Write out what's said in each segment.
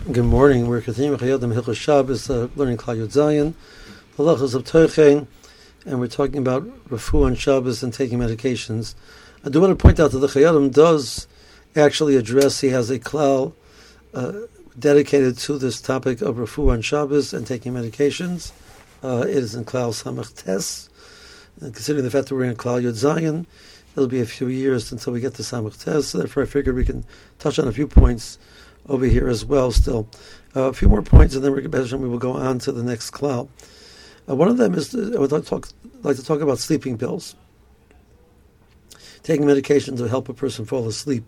Good morning. We're continuing Chayodim Hilchos Shabbos, learning Klal Yud Zayin, Halachos of Toichein, and we're talking about refuah on Shabbos and taking medications. I do want to point out that the Chayodim does actually address, he has a klal dedicated to this topic of refuah on Shabbos and taking medications. It is in Klal Samach Tes. And considering the fact that we're in Klal Yud Zayin, it'll be a few years until we get to Samach Tes, so therefore I figured we can touch on a few points over here as well still. A few more points and then we will go on to the next klal. One of them is, I would like to talk about sleeping pills. Taking medication to help a person fall asleep.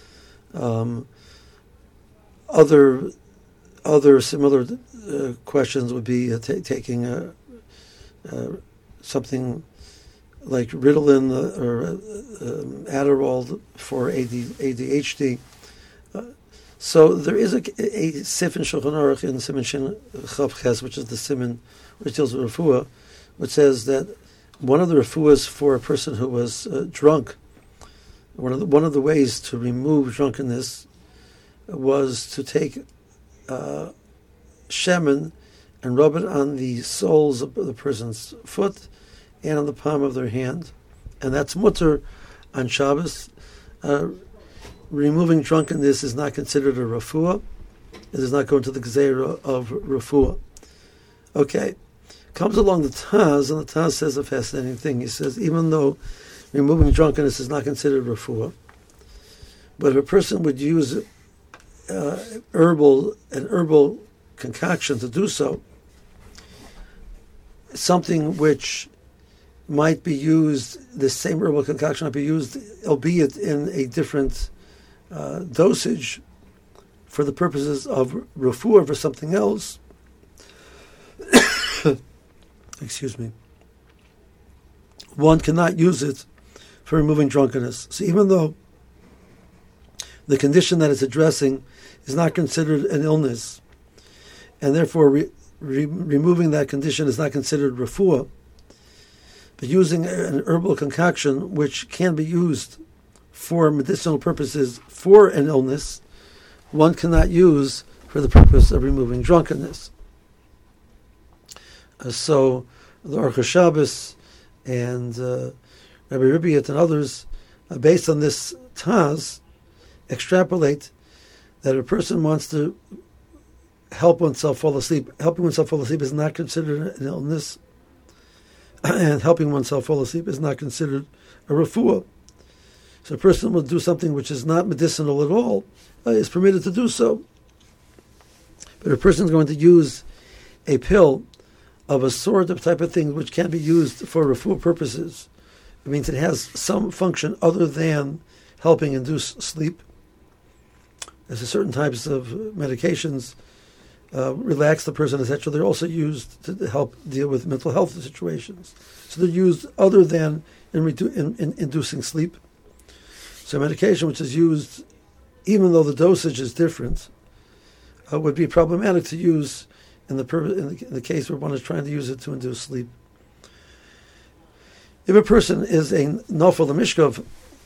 Other similar questions would be taking something like Ritalin or Adderall for ADHD. So there is a sif in Shulchan Aruch in Siman Shin Chav Ches, which is the siman which deals with refuah, which says that one of the refuahs for a person who was drunk, one of the ways to remove drunkenness was to take shemen and rub it on the soles of the person's foot and on the palm of their hand, and that's mutter on Shabbos. Removing drunkenness is not considered a refuah. It does not go into the gzeira of refuah. Okay. Comes along the Taz, and the Taz says a fascinating thing. He says, even though removing drunkenness is not considered refuah, but if a person would use an herbal concoction to do so, something which might be used, the same herbal concoction might be used, albeit in a different dosage for the purposes of refuah for something else. Excuse me. One cannot use it for removing drunkenness. So even though the condition that it's addressing is not considered an illness, and therefore removing that condition is not considered refuah, but using an herbal concoction which can be used for medicinal purposes for an illness, one cannot use for the purpose of removing drunkenness. So the Aruch Shabbos and Rabbi Ribiat and others, based on this Taz, extrapolate that a person wants to help oneself fall asleep. Helping oneself fall asleep is not considered an illness, and helping oneself fall asleep is not considered a refuah. So a person will do something which is not medicinal at all, is permitted to do so. But if a person is going to use a pill of a sort of type of thing which can be used for refuah purposes, it means it has some function other than helping induce sleep. There's certain types of medications relax the person, etc. They're also used to help deal with mental health situations. So they're used other than in inducing sleep. So medication which is used, even though the dosage is different, would be problematic to use in the case where one is trying to use it to induce sleep. If a person is a nafal mishkov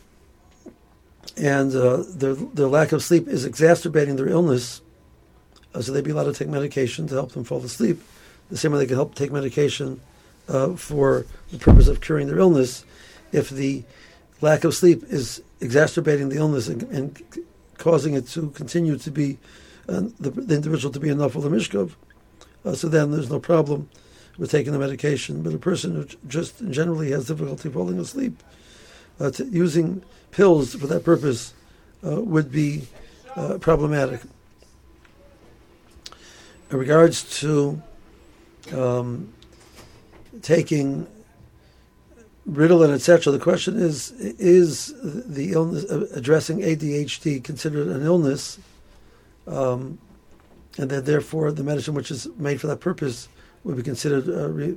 and their lack of sleep is exacerbating their illness, so they'd be allowed to take medication to help them fall asleep. The same way they can help take medication for the purpose of curing their illness. If the lack of sleep is exacerbating the illness and causing it to continue to be the individual to be a nafal mishkov, so then there's no problem with taking the medication. But a person who just generally has difficulty falling asleep, using pills for that purpose would be problematic. In regards to taking Ritalin, etc., the question is the illness addressing ADHD considered an illness, and that therefore the medicine which is made for that purpose would be considered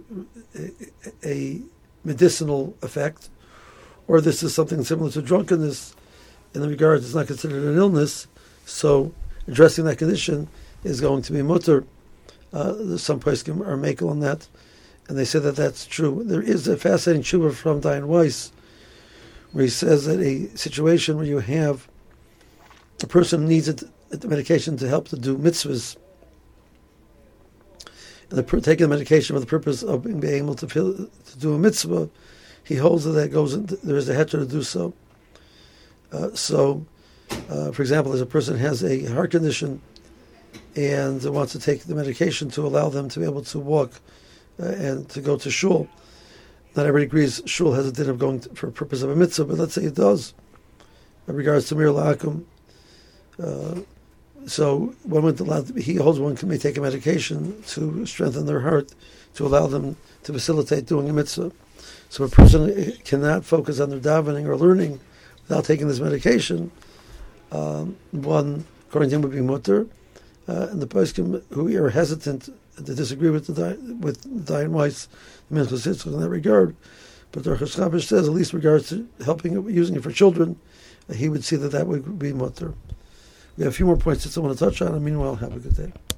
a medicinal effect, or this is something similar to drunkenness in the regard it's not considered an illness, so addressing that condition is going to be mutter. Some poskim are makel on that, and they say that that's true. There is a fascinating tshuva from Dayan Weiss, where he says that a situation where you have a person needs the medication to help to do mitzvahs, and taking the medication for the purpose of being able to do a mitzvah, he holds that there is a heter to do so. For example, as a person has a heart condition and wants to take the medication to allow them to be able to walk and to go to shul. Not everybody agrees shul has a din of going for a purpose of a mitzvah, but let's say it does, in regards to mir la'akum. So he holds one may take a medication to strengthen their heart, to allow them to facilitate doing a mitzvah. So a person cannot focus on their davening or learning without taking this medication. One, according to him, would be mutter, and the poskim who are hesitant to disagree with Dayan Weiss, the Minchas Yitzchak in that regard. But the Orchos Chabash says, at least in regards to using it for children, he would see that would be mutter. We have a few more points that I want to touch on, and meanwhile, have a good day.